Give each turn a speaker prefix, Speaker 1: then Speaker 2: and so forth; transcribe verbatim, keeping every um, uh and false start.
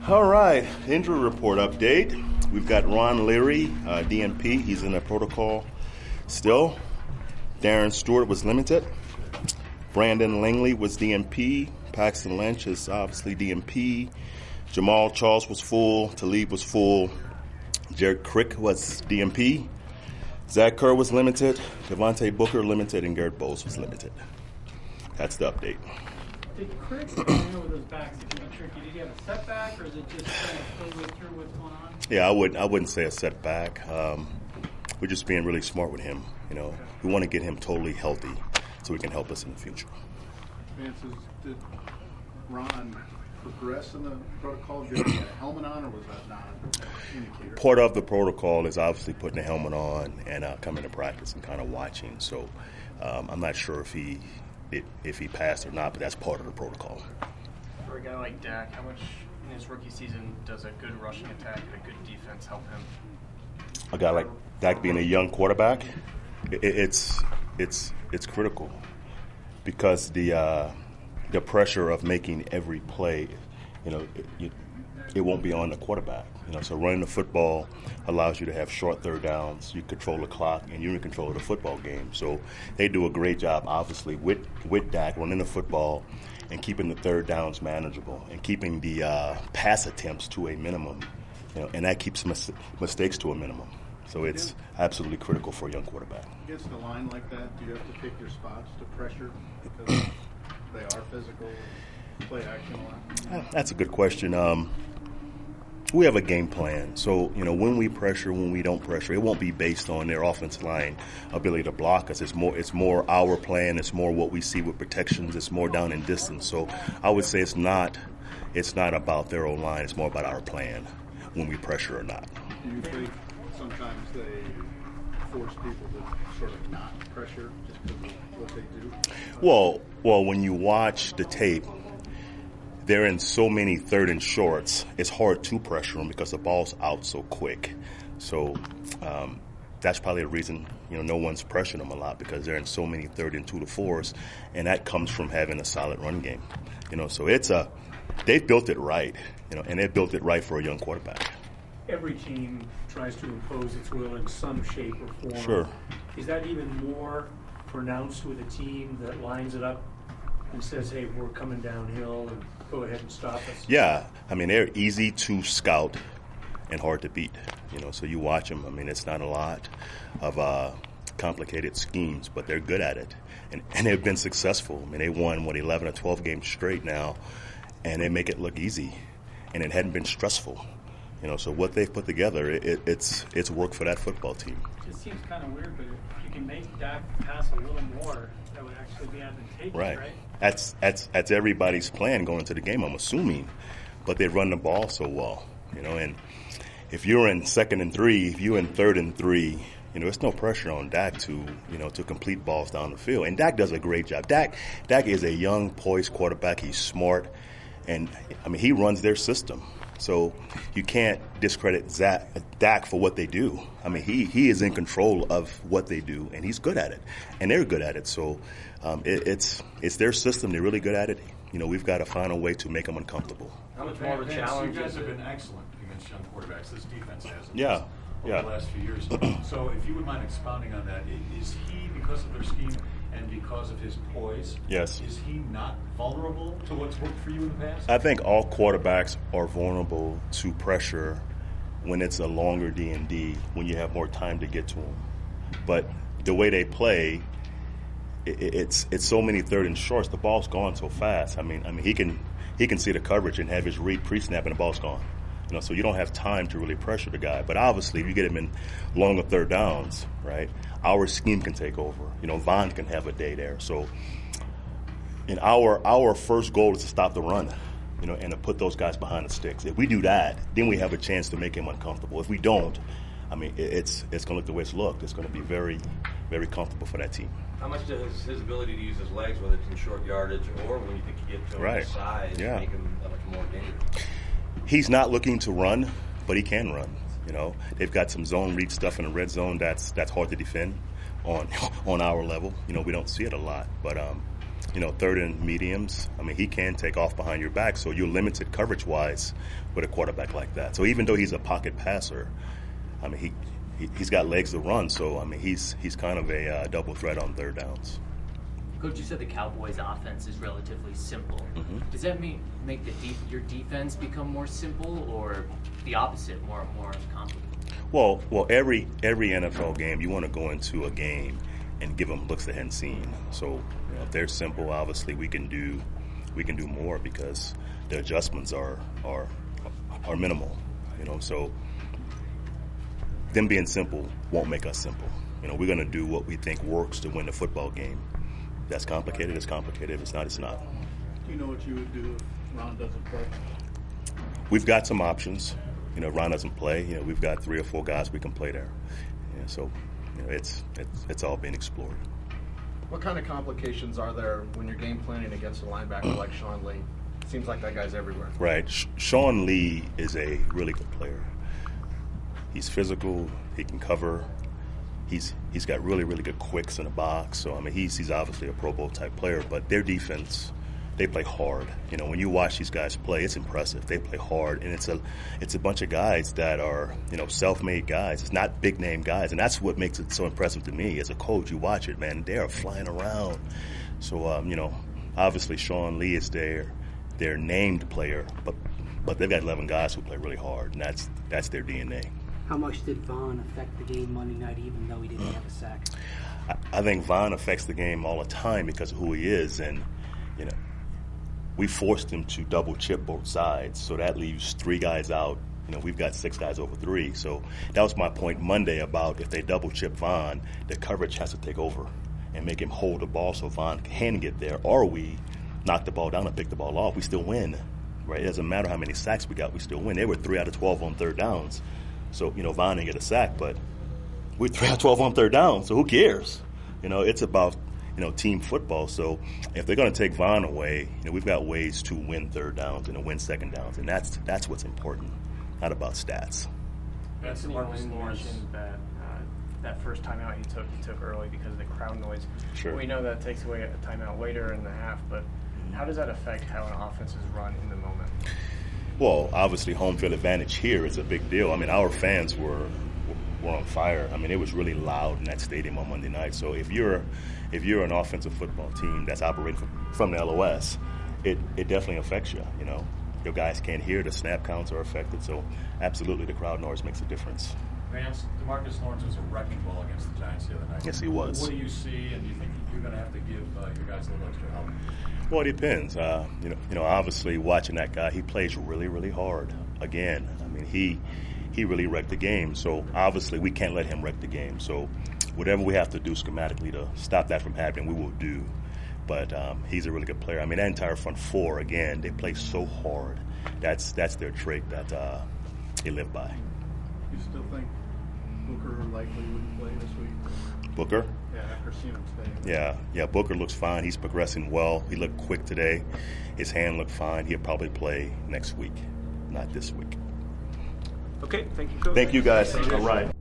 Speaker 1: All right, injury report update. We've got Ron Leary, uh, D N P. He's in the protocol still. Darren Stewart was limited. Brandon Langley was D N P. Paxton Lynch is obviously D N P. Jamal Charles was full. Talib was full. Jared Crick was D N P. Zach Kerr was limited. Devontae Booker limited, and Garrett Bowles was limited. That's the update.
Speaker 2: Did Crick, you know, with those backs, it can be tricky. Did he have a setback, or is it just trying to play through what's going on?
Speaker 1: Yeah, I wouldn't. I wouldn't say a setback. Um, we're just being really smart with him. You know, we want to get him totally healthy so he can help us in the future.
Speaker 3: Vance, did Ron progress in the protocol? Did he have a helmet on, or was that not an indicator?
Speaker 1: Part of the protocol is obviously putting the helmet on and uh, coming to practice and kind of watching. So um, I'm not sure if he if, if he passed or not, but that's part of the protocol.
Speaker 4: For a guy like Dak, how much in his rookie season does a good rushing attack and a good defense help him?
Speaker 1: A guy like Dak being a young quarterback, it, it's it's it's critical because the uh, the pressure of making every play, you know, it, it won't be on the quarterback. You know, so running the football allows you to have short third downs. You control the clock, and you're in control of the football game. So they do a great job, obviously, with with Dak running the football and keeping the third downs manageable and keeping the uh, pass attempts to a minimum. You know, and that keeps mis- mistakes to a minimum. So it's yeah. absolutely critical for a young quarterback.
Speaker 3: Against a line like that, do you have to pick your spots to pressure because they are physical and play action a lot?
Speaker 1: That's a good question. Um, we have a game plan. So, you know, when we pressure, when we don't pressure, it won't be based on their offensive line ability to block us. It's more it's more our plan. It's more what we see with protections. It's more down and distance. So I would say it's not it's not about their own line. It's more about our plan when we pressure or not.
Speaker 3: Do you think sometimes they force people to sort of not pressure just because of what they do?
Speaker 1: Well, well, when you watch the tape, they're in so many third and shorts, it's hard to pressure them because the ball's out so quick. So um, that's probably the reason, you know, no one's pressuring them a lot because they're in so many third and two to fours, and that comes from having a solid run game. You know, so it's a they've built it right, you know, and they've built it right for a young quarterback.
Speaker 2: Every team tries to impose its will in some shape or form.
Speaker 1: Sure.
Speaker 2: Is that even more pronounced with a team that lines it up and says, hey, we're coming downhill and go ahead and stop us?
Speaker 1: Yeah. I mean, they're easy to scout and hard to beat. You know, so you watch them. I mean, it's not a lot of uh, complicated schemes, but they're good at it. And, and they've been successful. I mean, they won, what, eleven or twelve games straight now, and they make it look easy. And it hadn't been stressful. You know, so what they've put together, it, it's it's worked for that football team.
Speaker 2: It just seems kind of weird, but if you can make Dak pass a little more, that would actually be advantageous,
Speaker 1: right?
Speaker 2: right?
Speaker 1: That's that's that's everybody's plan going into the game, I'm assuming. But they run the ball so well, you know. And if you're in second and three, if you're in third and three, you know, it's no pressure on Dak to you know to complete balls down the field. And Dak does a great job. Dak Dak is a young, poised quarterback. He's smart, and I mean he runs their system. So you can't discredit Zach, Dak for what they do. I mean, he, he is in control of what they do, and he's good at it, and they're good at it. So um, it, it's it's their system. They're really good at it. You know, we've got to find a way to make them uncomfortable.
Speaker 5: How much more of a challenge? You guys have been excellent against young quarterbacks. This defense has.
Speaker 1: Yeah,
Speaker 5: over
Speaker 1: yeah.
Speaker 5: the last few years. So if you would mind expounding on that, is he, because of their scheme and because of his poise,
Speaker 1: yes,
Speaker 5: is he not vulnerable to what's worked for you in the past?
Speaker 1: I think all quarterbacks are vulnerable to pressure when it's a longer D and D, when you have more time to get to them. But the way they play, it, it's it's so many third and shorts. The ball's gone so fast. I mean, I mean he can he can see the coverage and have his read pre-snap, and the ball's gone. You know, so you don't have time to really pressure the guy. But obviously, if you get him in longer third downs, right, our scheme can take over. You know, Vaughn can have a day there. So, in our our first goal is to stop the run, you know, and to put those guys behind the sticks. If we do that, then we have a chance to make him uncomfortable. If we don't, I mean, it's it's going to look the way it's looked. It's going to be very, very comfortable for that team.
Speaker 6: How much does his ability to use his legs, whether it's in short yardage or when you think you get to him
Speaker 1: right.
Speaker 6: his size,
Speaker 1: yeah.
Speaker 6: make him that much more dangerous?
Speaker 1: He's not looking to run, but he can run. You know, they've got some zone read stuff in the red zone that's that's hard to defend on on our level. You know, we don't see it a lot, but um, you know, third and mediums, I mean, he can take off behind your back, so you're limited coverage-wise with a quarterback like that. So even though he's a pocket passer, I mean, he, he, he's got legs to run, so, I mean, he's he's kind of a uh, double threat on third downs.
Speaker 7: Coach, you said the Cowboys' offense is relatively simple.
Speaker 1: Mm-hmm.
Speaker 7: Does that mean make the def- your defense become more simple, or the opposite, more more complicated?
Speaker 1: Well, well, every every N F L game, you want to go into a game and give them looks they hadn't seen. So, you know, if they're simple, obviously we can do we can do more because the adjustments are are are minimal. You know, so them being simple won't make us simple. You know, we're going to do what we think works to win the football game. If that's complicated, it's complicated. If it's not, it's not.
Speaker 3: Do you know what you would do if Ron doesn't play?
Speaker 1: We've got some options. You know, Ron doesn't play. You know, we've got three or four guys we can play there. Yeah, so, you know, it's it's it's all being explored.
Speaker 8: What kind of complications are there when you're game planning against a linebacker like Sean Lee? Seems like that guy's everywhere.
Speaker 1: Right. Sh- Sean Lee is a really good player. He's physical. He can cover. He's he's got really really good quicks in the box. So I mean, he's he's obviously a Pro Bowl type player. But their defense, they play hard. You know, when you watch these guys play, it's impressive. They play hard, and it's a it's a bunch of guys that are, you know, self-made guys. It's not big name guys, and that's what makes it so impressive to me as a coach. You watch it, man. They are flying around. So um, you know, obviously Sean Lee is their their named player, but but they've got eleven guys who play really hard, and that's that's their D N A.
Speaker 9: How much did Vaughn affect the game Monday night, even though he didn't have a sack?
Speaker 1: I, I think Vaughn affects the game all the time because of who he is, and you know, we forced him to double chip both sides, so that leaves three guys out. You know, we've got six guys over three, so that was my point Monday about if they double chip Vaughn, the coverage has to take over and make him hold the ball so Vaughn can get there, or we knock the ball down and pick the ball off. We still win, right? It doesn't matter how many sacks we got, we still win. They were three out of twelve on third downs. So, you know, Vaughn didn't get a sack, but we're three out of twelve on third down, so who cares? You know, it's about, you know, team football. So if they're going to take Vaughn away, you know, we've got ways to win third downs and to win second downs, and that's that's what's important, not about stats.
Speaker 5: That's
Speaker 4: Anthony
Speaker 5: Marcus
Speaker 4: Lynn
Speaker 5: Lawrence.
Speaker 4: mentioned that uh, that first timeout he took, he took early because of the crowd noise.
Speaker 1: Sure.
Speaker 4: We know that takes away a timeout later in the half, but how does that affect how an offense is run in the moment?
Speaker 1: Well, obviously, home field advantage here is a big deal. I mean, our fans were were on fire. I mean, it was really loud in that stadium on Monday night. So if you're if you're an offensive football team that's operating from, from the L O S, it, it definitely affects you. You know, your guys can't hear. The snap counts are affected. So absolutely, the crowd noise makes a difference.
Speaker 5: Vance, DeMarcus Lawrence was a wrecking ball against the Giants the other night.
Speaker 1: Yes, he was.
Speaker 5: What do you see, and do you think you're going to have to give uh, your guys a little extra help?
Speaker 1: Well, it depends. Uh, you know, you know, obviously, watching that guy, he plays really, really hard. Again, I mean, he he really wrecked the game. So obviously, we can't let him wreck the game. So whatever we have to do schematically to stop that from happening, we will do. But um, he's a really good player. I mean, that entire front four, again, they play so hard. That's that's their trait that uh, they live by.
Speaker 3: You still think Booker likely wouldn't play this week?
Speaker 1: Booker?
Speaker 3: Yeah, after seeing him today.
Speaker 1: Yeah, yeah. Booker looks fine. He's progressing well. He looked quick today. His hand looked fine. He'll probably play next week, not this week.
Speaker 2: Okay, thank you, Coach.
Speaker 1: Thank you, guys. All right.